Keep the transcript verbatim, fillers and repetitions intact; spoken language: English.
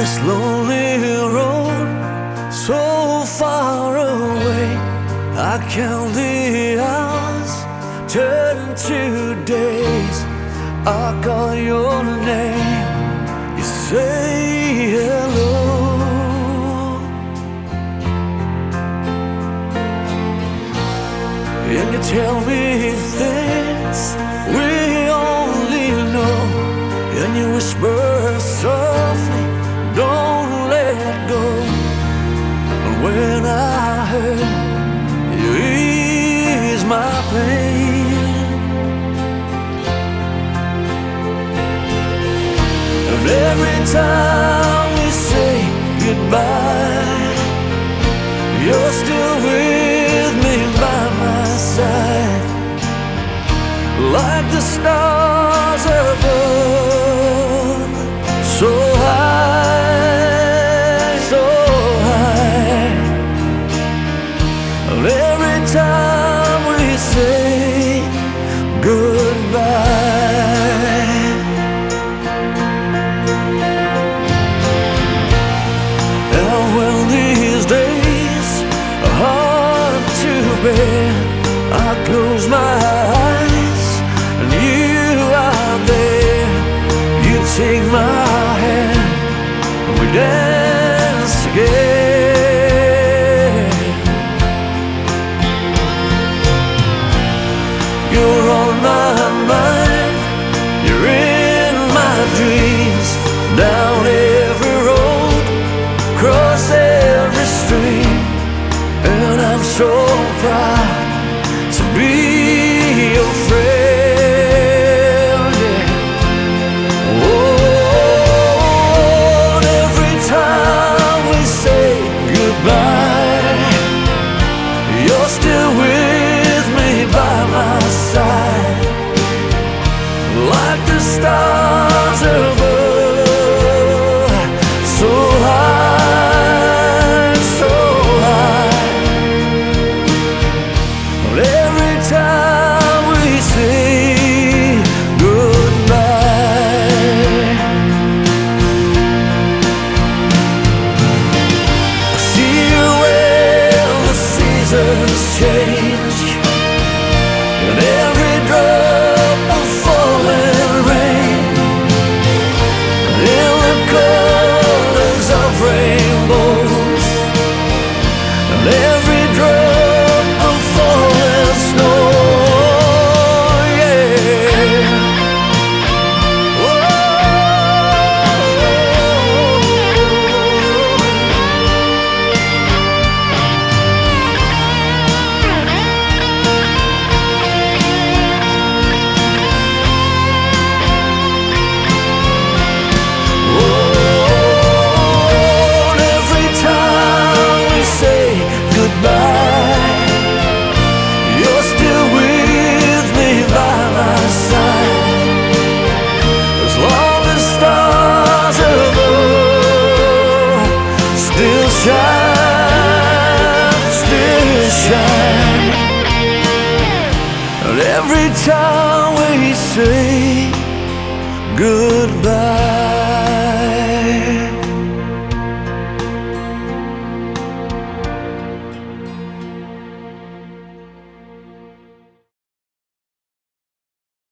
this lonely road so far away. I count the hours, turn to days. I call your name, you say hello, and you tell me things we only know, and you whisper softly, don't let go. And when I hurt, you ease my pain. And every time we say goodbye, you're still with me by my side, like the stars above, so high, so high. And every time we say goodbye, and when these days are hard to bear, I close my eyes and you are there. You take my hand and we dance together. You're on my mind, you're in my dreams, down every road, across every stream. And I'm so proud to be your friend, yeah. Oh, and every time we say goodbye, you're still with me by my side, like the stars above, so high, so high. But every time we say goodbye, I see you when the seasons change, and every drop of falling rain, in the colors of rainbows, and every drop of falling snow, yeah. Whoa. Oh, and every time we say goodbye, you're still with me by my side, as long as stars above still shine, still shine. And every time we say goodbye.